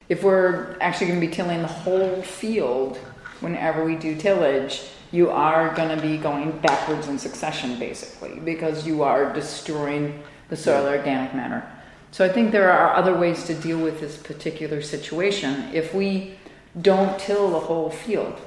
if we're actually going to be tilling the whole field, whenever we do tillage, you are going to be going backwards in succession, basically, because you are destroying the soil organic matter. So I think there are other ways to deal with this particular situation. If we don't till the whole field,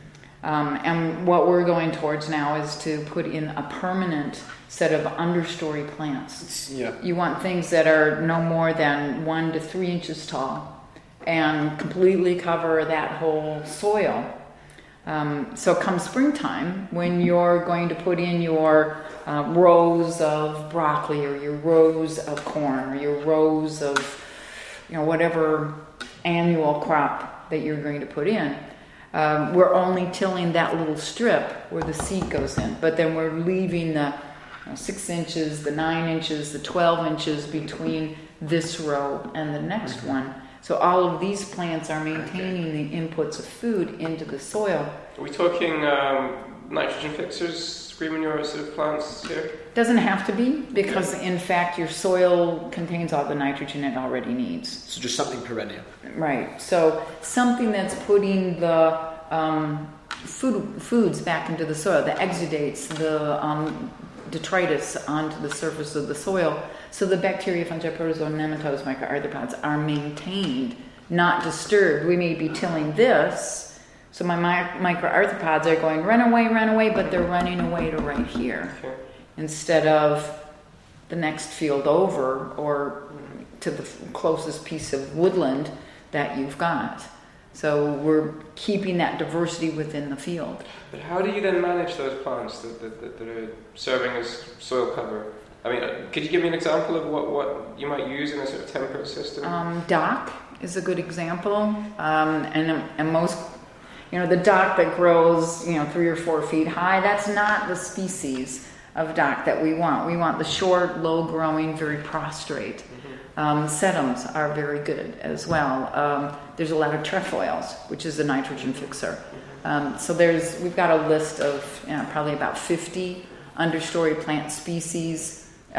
and what we're going towards now is to put in a permanent set of understory plants. You want things that are no more than 1 to 3 inches tall and completely cover that whole soil. So come springtime, when you're going to put in your rows of broccoli or your rows of corn or your rows of whatever annual crop that you're going to put in, we're only tilling that little strip where the seed goes in, but then we're leaving the 6 inches, the 9 inches, the 12 inches between this row and the next one. So all of these plants are maintaining the inputs of food into the soil. Are we talking nitrogen fixers, green manure sort of plants here? Doesn't have to be, because in fact your soil contains all the nitrogen it already needs. So just something perennial. Right. So something that's putting the foods back into the soil, the exudates, the detritus onto the surface of the soil, so the bacteria, fungi, protozoa, nematodes, microarthropods are maintained, not disturbed. We may be tilling this, so my microarthropods are going run away, but they're running away to right here, instead of the next field over or to the closest piece of woodland that you've got. So we're keeping that diversity within the field. But how do you then manage those plants that are serving as soil cover? I mean, could you give me an example of what you might use in a sort of temperate system? Dock is a good example, and most, the dock that grows, 3 or 4 feet high, that's not the species of dock that we want. We want the short, low-growing, very prostrate. Sedums are very good as well. There's a lot of trefoils, which is a nitrogen fixer. So we've got a list of probably about 50 understory plant species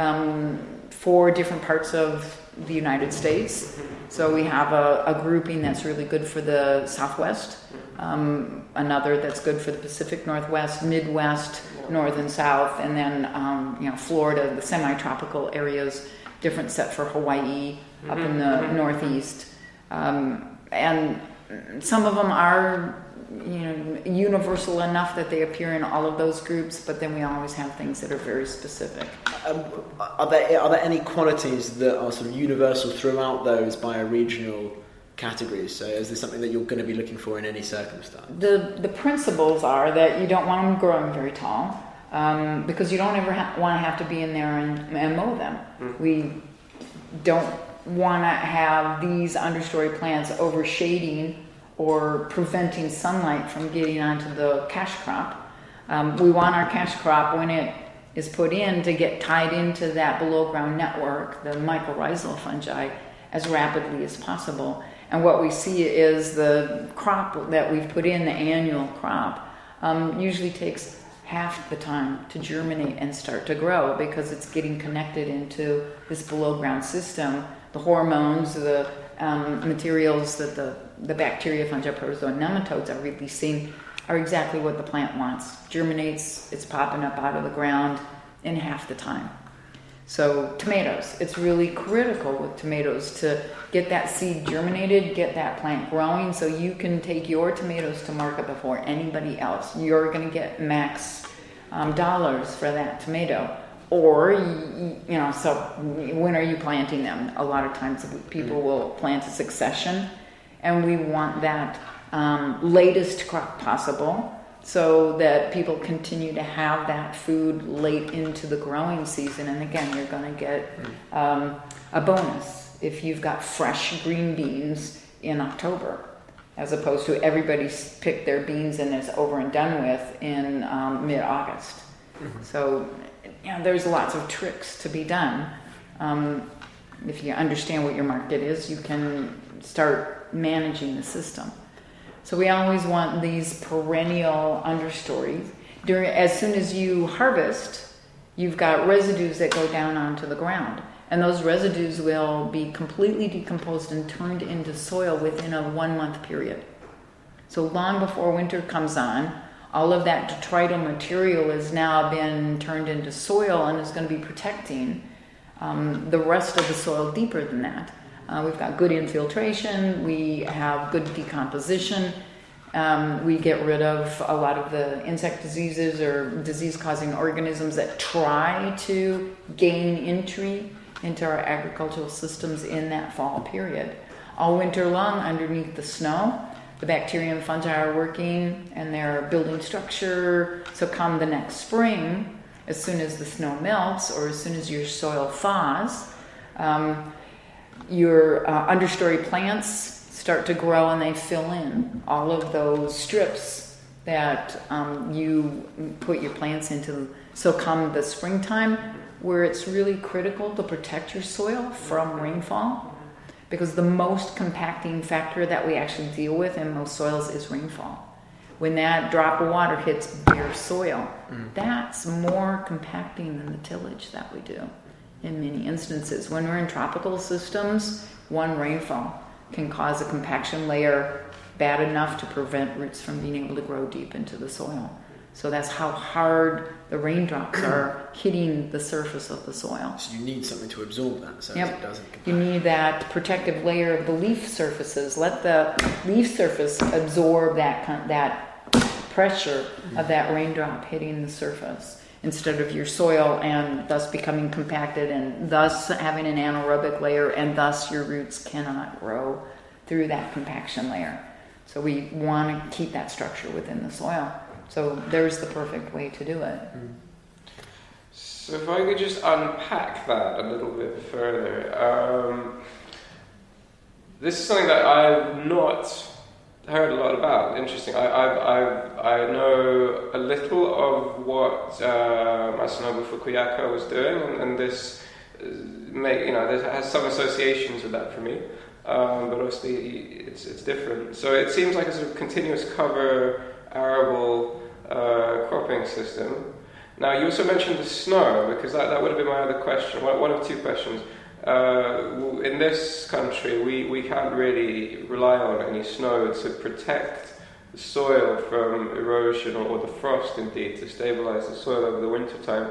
for different parts of the United States. So we have a grouping that's really good for the Southwest, another that's good for the Pacific Northwest, Midwest, North and South, and then Florida, the semi-tropical areas, different set for Hawaii, up in the Northeast. And some of them are universal enough that they appear in all of those groups, but then we always have things that are very specific. Are there any qualities that are sort of universal throughout those bioregional categories? So is this something that you're going to be looking for in any circumstance? The principles are that you don't want them growing very tall, because you don't ever want to have to be in there and mow them. We don't want to have these understory plants overshading or preventing sunlight from getting onto the cash crop. We want our cash crop, when it is put in, to get tied into that below ground network, the mycorrhizal fungi, as rapidly as possible. And what we see is the crop that we've put in, the annual crop, usually takes half the time to germinate and start to grow, because it's getting connected into this below ground system. The hormones, the materials that the bacteria, fungi, protozoa, and nematodes are releasing are exactly what the plant wants. Germinates, it's popping up out of the ground in half the time. So tomatoes, it's really critical with tomatoes to get that seed germinated, get that plant growing, so you can take your tomatoes to market before anybody else. You're going to get max dollars for that tomato. Or, so when are you planting them? A lot of times people will plant a succession, and we want that latest crop possible, so that people continue to have that food late into the growing season. And again, you're going to get a bonus if you've got fresh green beans in October, as opposed to everybody's picked their beans and it's over and done with in mid-August. So there's lots of tricks to be done. If you understand what your market is, you can start managing the system. So we always want these perennial understories. As soon as you harvest, you've got residues that go down onto the ground. and those residues will be completely decomposed and turned into soil within a 1 month period. So long before winter comes on, all of that detrital material has now been turned into soil and is going to be protecting the rest of the soil deeper than that. We've got good infiltration, we have good decomposition, we get rid of a lot of the insect diseases or disease-causing organisms that try to gain entry into our agricultural systems in that fall period. All winter long, underneath the snow, the bacteria and fungi are working and they're building structure. So come the next spring, as soon as the snow melts or as soon as your soil thaws, your understory plants start to grow and they fill in all of those strips that you put your plants into. So come the springtime, where it's really critical to protect your soil from rainfall, because the most compacting factor that we actually deal with in most soils is rainfall. When that drop of water hits bare soil, that's more compacting than the tillage that we do in many instances. When we're in tropical systems, one rainfall can cause a compaction layer bad enough to prevent roots from being able to grow deep into the soil. So that's how hard the raindrops are hitting the surface of the soil. So you need something to absorb that so it doesn't compact. You need that protective layer of the leaf surfaces. Let the leaf surface absorb that pressure of that raindrop hitting the surface instead of your soil, and thus becoming compacted and thus having an anaerobic layer, and thus your roots cannot grow through that compaction layer. So we want to keep that structure within the soil. So there's the perfect way to do it. So if I could just unpack that a little bit further. This is something that I've not heard a lot about. Interesting. I know a little of what Masanobu Fukuyaka was doing, and this this has some associations with that for me. But obviously it's different. So it seems like a sort of continuous cover arable cropping system. Now, you also mentioned the snow, because that would have been my other question, one of two questions. In this country, we can't really rely on any snow to protect the soil from erosion, or the frost indeed, to stabilize the soil over the winter time.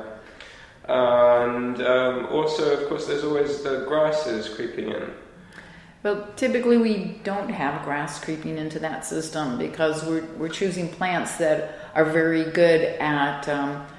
And also, of course, there's always the grasses creeping in. Well, typically we don't have grass creeping into that system because we're choosing plants that are very good at,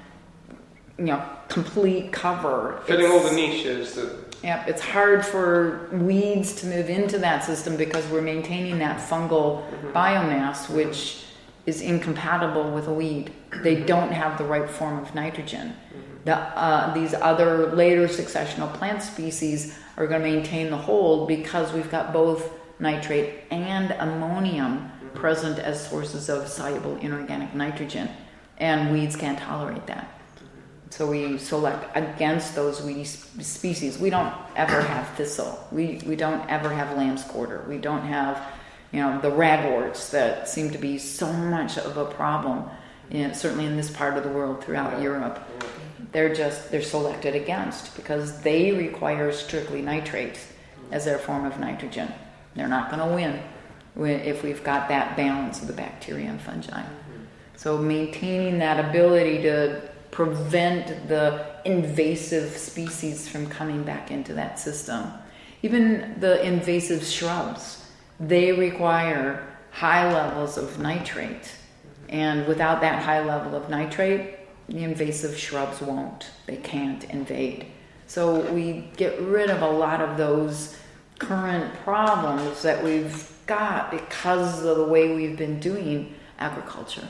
complete cover. Filling all the niches. Yep, it's hard for weeds to move into that system because we're maintaining that fungal biomass, which is incompatible with a weed. They don't have the right form of nitrogen. These other later successional plant species are going to maintain the hold because we've got both nitrate and ammonium present as sources of soluble inorganic nitrogen, and weeds can't tolerate that. So we select against those weedy species. We don't ever have thistle. We don't ever have lamb's quarter. We don't have, the ragworts that seem to be so much of a problem, certainly in this part of the world throughout Europe. They're selected against because they require strictly nitrate as their form of nitrogen. They're not going to win if we've got that balance of the bacteria and fungi. So maintaining that ability to prevent the invasive species from coming back into that system. Even the invasive shrubs, they require high levels of nitrate. And without that high level of nitrate, the invasive shrubs won't. They can't invade. So we get rid of a lot of those current problems that we've got because of the way we've been doing agriculture.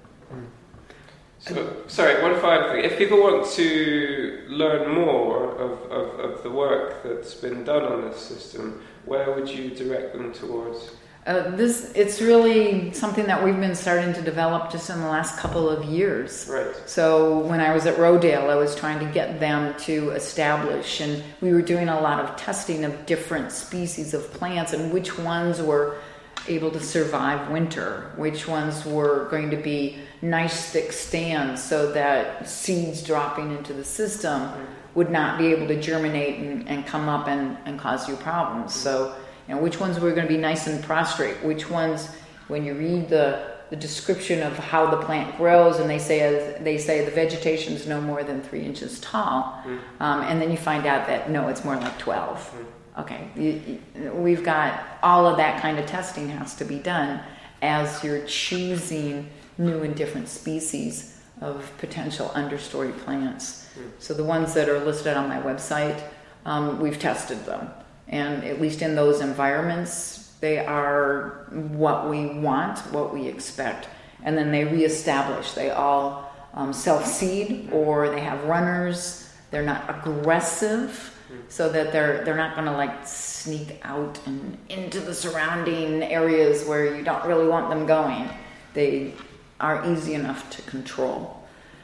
So, sorry, one final thing. If people want to learn more of the work that's been done on this system, where would you direct them towards? It's really something that we've been starting to develop just in the last couple of years. Right. So when I was at Rodale, I was trying to get them to establish, and we were doing a lot of testing of different species of plants and which ones were able to survive winter, which ones were going to be nice thick stands so that seeds dropping into the system would not be able to germinate and come up and cause you problems. So, which ones were going to be nice and prostrate? Which ones, when you read the description of how the plant grows, and they say the vegetation is no more than 3 inches tall, and then you find out that no, it's more like 12. Okay, we've got all of that kind of testing has to be done as you're choosing new and different species of potential understory plants. So the ones that are listed on my website, we've tested them, and at least in those environments, they are what we want, what we expect, and then they reestablish. They all self-seed, or they have runners. They're not aggressive, so that they're not going to like sneak out and into the surrounding areas where you don't really want them going. They are easy enough to control.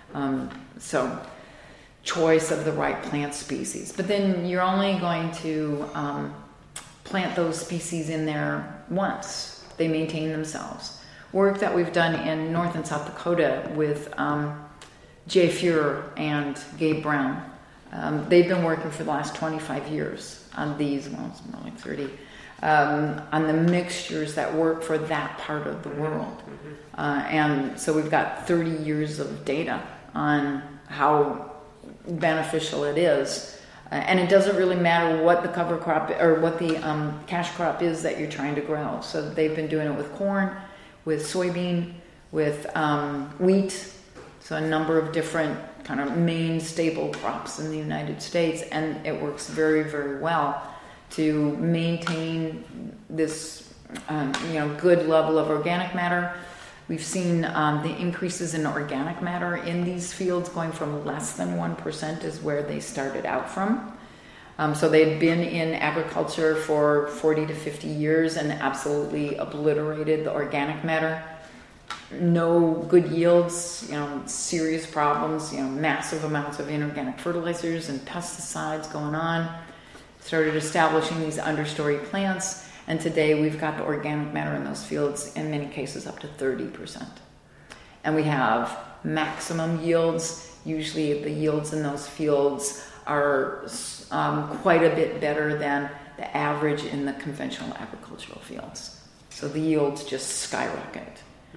So choice of the right plant species. But then you're only going to plant those species in there once. They maintain themselves. Work that we've done in North and South Dakota with Jay Fuhrer and Gabe Brown. They've been working for the last 25 years on these, well, it's more like 30, on the mixtures that work for that part of the world. And so we've got 30 years of data on how beneficial it is. And it doesn't really matter what the cover crop or what the cash crop is that you're trying to grow. So they've been doing it with corn, with soybean, with wheat, so a number of different kind of main staple crops in the United States, and it works very, very well to maintain this good level of organic matter. We've seen the increases in organic matter in these fields going from less than 1% is where they started out from. So they'd been in agriculture for 40 to 50 years and absolutely obliterated the organic matter. No good yields, serious problems, massive amounts of inorganic fertilizers and pesticides going on. Started establishing these understory plants, and today we've got the organic matter in those fields, in many cases up to 30%. And we have maximum yields. Usually the yields in those fields are quite a bit better than the average in the conventional agricultural fields. So the yields just skyrocket.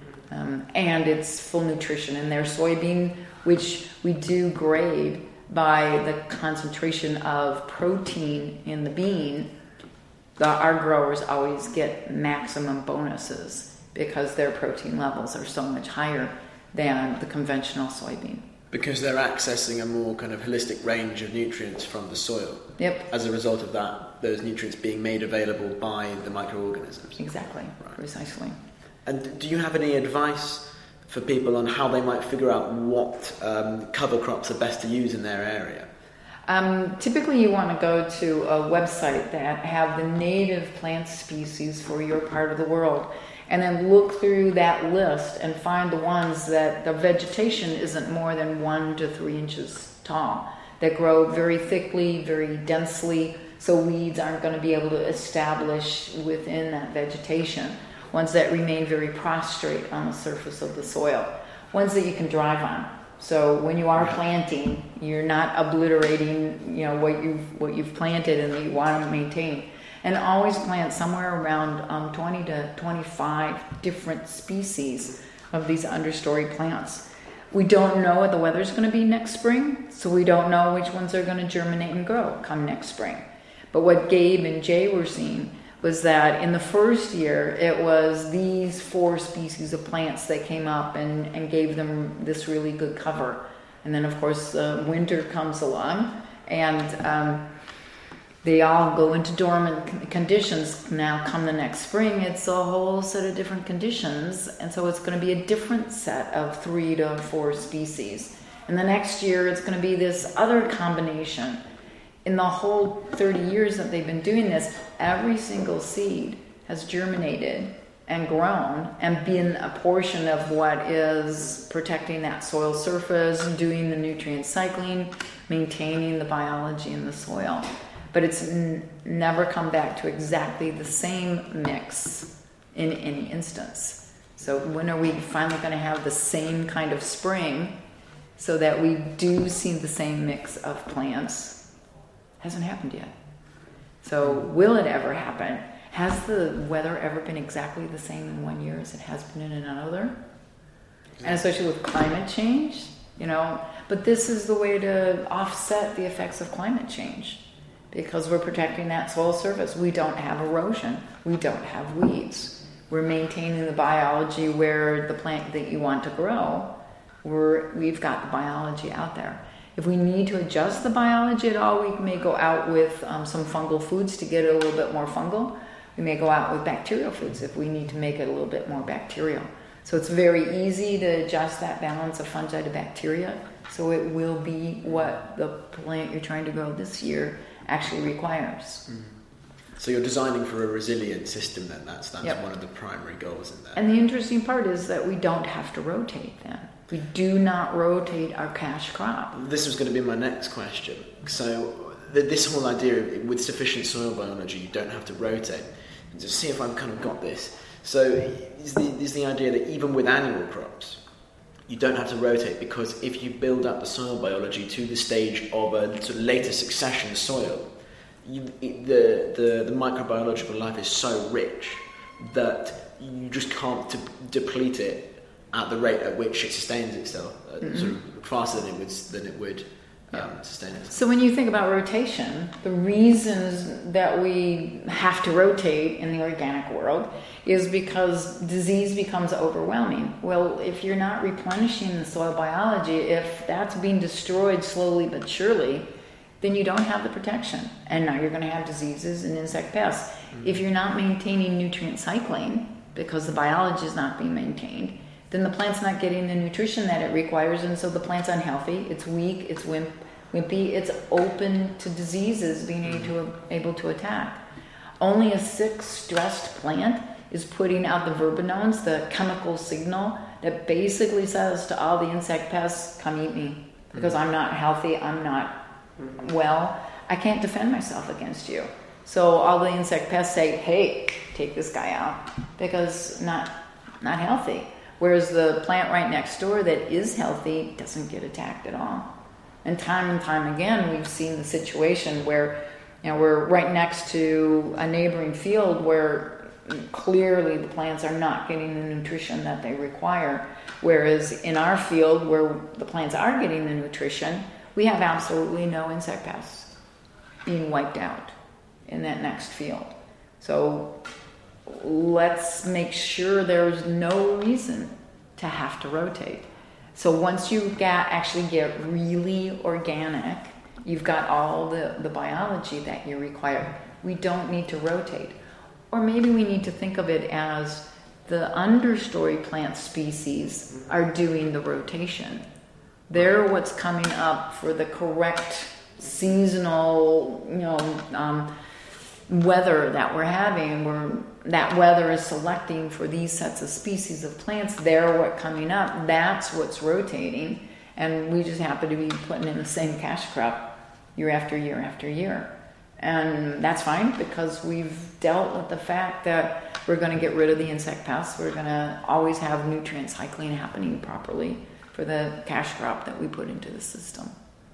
And it's full nutrition in their soybean, which we do grade by the concentration of protein in the bean. Our growers always get maximum bonuses because their protein levels are so much higher than the conventional soybean. Because they're accessing a more kind of holistic range of nutrients from the soil. Yep. As a result of that, those nutrients being made available by the microorganisms. Exactly. Right. Precisely. And do you have any advice for people on how they might figure out what cover crops are best to use in their area? Typically you want to go to a website that have the native plant species for your part of the world, and then look through that list and find the ones that the vegetation isn't more than 1 to 3 inches tall, that grow very thickly, very densely, so weeds aren't going to be able to establish within that vegetation. Ones that remain very prostrate on the surface of the soil. Ones that you can drive on. So when you are planting, you're not obliterating, what you've planted and that you want to maintain. And always plant somewhere around 20 to 25 different species of these understory plants. We don't know what the weather's going to be next spring, so we don't know which ones are going to germinate and grow come next spring. But what Gabe and Jay were seeing was that in the first year, it was these 4 species of plants that came up and gave them this really good cover. And then, of course, winter comes along, and they all go into dormant conditions. Now, come the next spring, it's a whole set of different conditions, and so it's going to be a different set of 3 to 4 species. And the next year, it's going to be this other combination. In the whole 30 years that they've been doing this, every single seed has germinated and grown and been a portion of what is protecting that soil surface, doing the nutrient cycling, maintaining the biology in the soil. But it's never come back to exactly the same mix in any instance. So when are we finally going to have the same kind of spring so that we do see the same mix of plants hasn't happened yet. So will it ever happen? Has the weather ever been exactly the same in one year as it has been in another? And especially with climate change, but this is the way to offset the effects of climate change, because we're protecting that soil surface. We don't have erosion. We don't have weeds. We're maintaining the biology where the plant that you want to grow, we've got the biology out there. If we need to adjust the biology at all, we may go out with some fungal foods to get it a little bit more fungal. We may go out with bacterial foods if we need to make it a little bit more bacterial. So it's very easy to adjust that balance of fungi to bacteria, so it will be what the plant you're trying to grow this year actually requires. So you're designing for a resilient system then, that's Yep. one of the primary goals in there. And the interesting part is that we don't have to rotate then. We do not rotate our cash crop. This was going to be my next question. So this whole idea of with sufficient soil biology, you don't have to rotate. And to see if I've kind of got this. So is the idea that even with annual crops, you don't have to rotate, because if you build up the soil biology to the stage of a sort of later succession soil, the microbiological life is so rich that you just can't deplete it at the rate at which it sustains itself, sort of faster than it would sustain itself. So when you think about rotation, the reasons that we have to rotate in the organic world is because disease becomes overwhelming. Well, if you're not replenishing the soil biology, if that's being destroyed slowly but surely, then you don't have the protection. And now you're going to have diseases and insect pests. If you're not maintaining nutrient cycling, because the biology is not being maintained, then the plant's not getting the nutrition that it requires, and so the plant's unhealthy, it's weak, it's wimpy, it's open to diseases being able to attack. Only a sick, stressed plant is putting out the verbenones, the chemical signal that basically says to all the insect pests, come eat me, because I'm not healthy, I'm not well, I can't defend myself against you. So all the insect pests say, hey, take this guy out, because not healthy. Whereas the plant right next door that is healthy doesn't get attacked at all. And time again, we've seen the situation where we're right next to a neighboring field where clearly the plants are not getting the nutrition that they require. Whereas in our field where the plants are getting the nutrition, we have absolutely no insect pests being wiped out in that next field. So let's make sure there's no reason to have to rotate. So once you actually get really organic, you've got all the biology that you require. We don't need to rotate. Or maybe we need to think of it as the understory plant species are doing the rotation. They're what's coming up for the correct seasonal, weather that we're having, where that weather is selecting for these sets of species of plants. They're what's coming up. That's what's rotating, and we just happen to be putting in the same cash crop year after year after year. And that's fine, because we've dealt with the fact that we're going to get rid of the insect pests. We're going to always have nutrient cycling happening properly for the cash crop that we put into the system.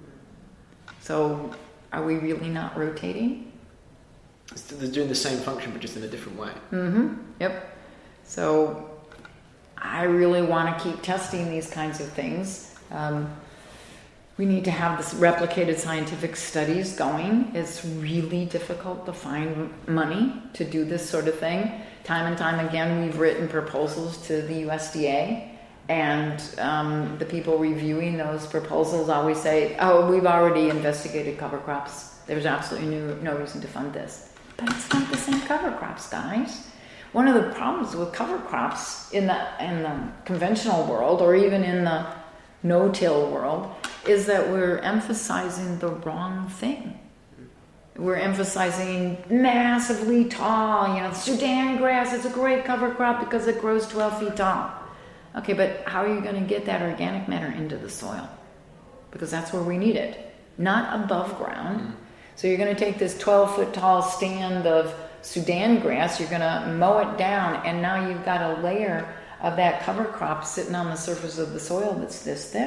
So are we really not rotating? They're doing the same function, but just in a different way. Yep. So I really want to keep testing these kinds of things. We need to have this replicated scientific studies going. It's really difficult to find money to do this sort of thing. Time and time again, we've written proposals to the USDA, and the people reviewing those proposals always say, oh, we've already investigated cover crops. There's absolutely no reason to fund this. But it's not the same cover crops, guys. One of the problems with cover crops in the conventional world, or even in the no-till world, is that we're emphasizing the wrong thing. We're emphasizing massively tall, Sudan grass is a great cover crop because it grows 12 feet tall. Okay, but how are you going to get that organic matter into the soil? Because that's where we need it, not above ground. So you're going to take this 12-foot tall stand of Sudan grass, you're going to mow it down, and now you've got a layer of that cover crop sitting on the surface of the soil that's this thick.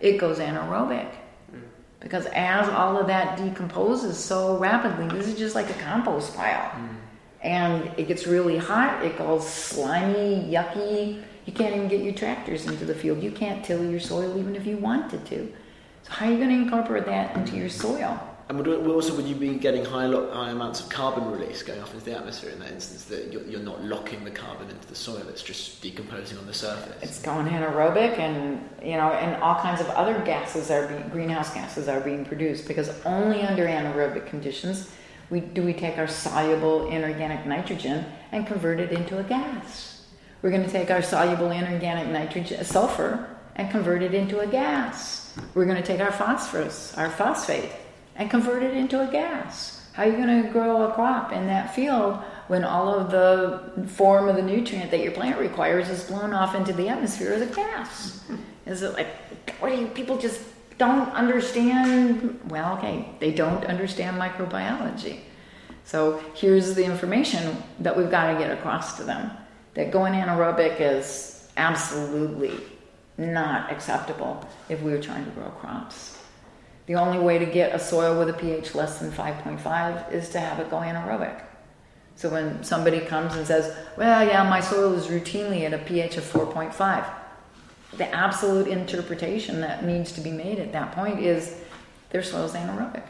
it goes anaerobic. Because as all of that decomposes so rapidly, this is just like a compost pile. And it gets really hot, it goes slimy, yucky. You can't even get your tractors into the field. You can't till your soil even if you wanted to. So how are you going to incorporate that into your soil? And would you be getting high amounts of carbon release going off into the atmosphere in that instance, that you're not locking the carbon into the soil, it's just decomposing on the surface? It's going anaerobic, and and all kinds of other greenhouse gases are being produced, because only under anaerobic conditions we take our soluble inorganic nitrogen and convert it into a gas. We're going to take our soluble inorganic sulfur, and convert it into a gas. We're going to take our phosphorus, our phosphate, and convert it into a gas. How are you going to grow a crop in that field when all of the form of the nutrient that your plant requires is blown off into the atmosphere as a gas? Is it like, people just don't understand? Well, okay, they don't understand microbiology. So here's the information that we've got to get across to them. That going anaerobic is absolutely not acceptable if we were trying to grow crops. The only way to get a soil with a pH less than 5.5 is to have it go anaerobic. So when somebody comes and says, well, yeah, my soil is routinely at a pH of 4.5, the absolute interpretation that needs to be made at that point is their soil is anaerobic.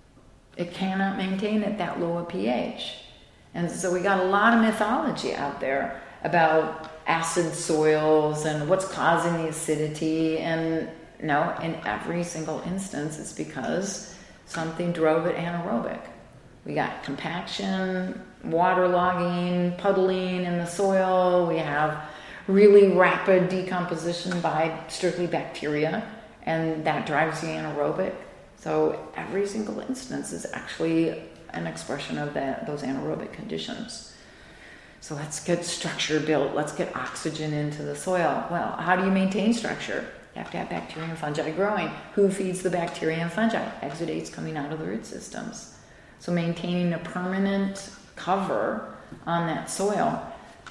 It cannot maintain at that low a pH. And so we got a lot of mythology out there about acid soils and what's causing the acidity, and no, in every single instance, it's because something drove it anaerobic. We got compaction, waterlogging, puddling in the soil. We have really rapid decomposition by strictly bacteria, and that drives the anaerobic. So every single instance is actually an expression of those anaerobic conditions. So let's get structure built. Let's get oxygen into the soil. Well, how do you maintain structure? You have to have bacteria and fungi growing. Who feeds the bacteria and fungi? Exudates coming out of the root systems. So maintaining a permanent cover on that soil.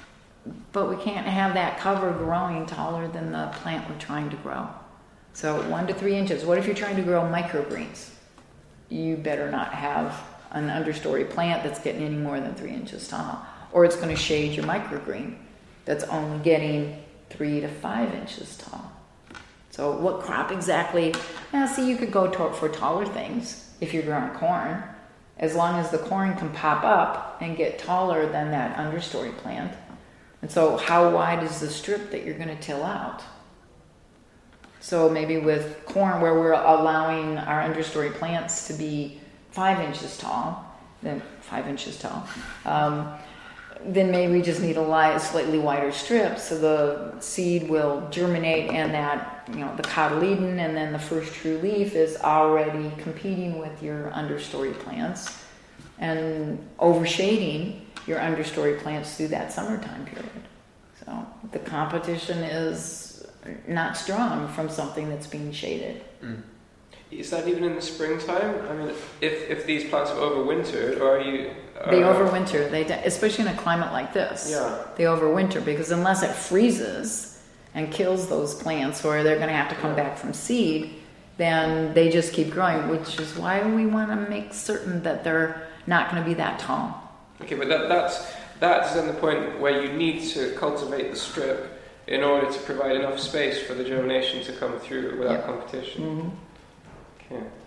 But we can't have that cover growing taller than the plant we're trying to grow. So 1 to 3 inches. What if you're trying to grow microgreens? You better not have an understory plant that's getting any more than 3 inches tall, or it's going to shade your microgreen that's only getting 3 to 5 inches tall. So what crop exactly? Now, see, you could go for taller things if you're growing corn, as long as the corn can pop up and get taller than that understory plant. And so how wide is the strip that you're going to till out? So maybe with corn, where we're allowing our understory plants to be 5 inches tall, then maybe we just need a slightly wider strip so the seed will germinate, and that, the cotyledon and then the first true leaf is already competing with your understory plants and overshading your understory plants through that summertime period. So the competition is not strong from something that's being shaded. Is that even in the springtime? I mean, if these plants have overwintered, or are you... They overwinter, especially in a climate like this. Yeah. They overwinter, because unless it freezes and kills those plants, or they're going to have to come back from seed, then they just keep growing, which is why we want to make certain that they're not going to be that tall. Okay, but that's then the point where you need to cultivate the strip in order to provide enough space for the germination to come through without competition. Mm-hmm. Okay.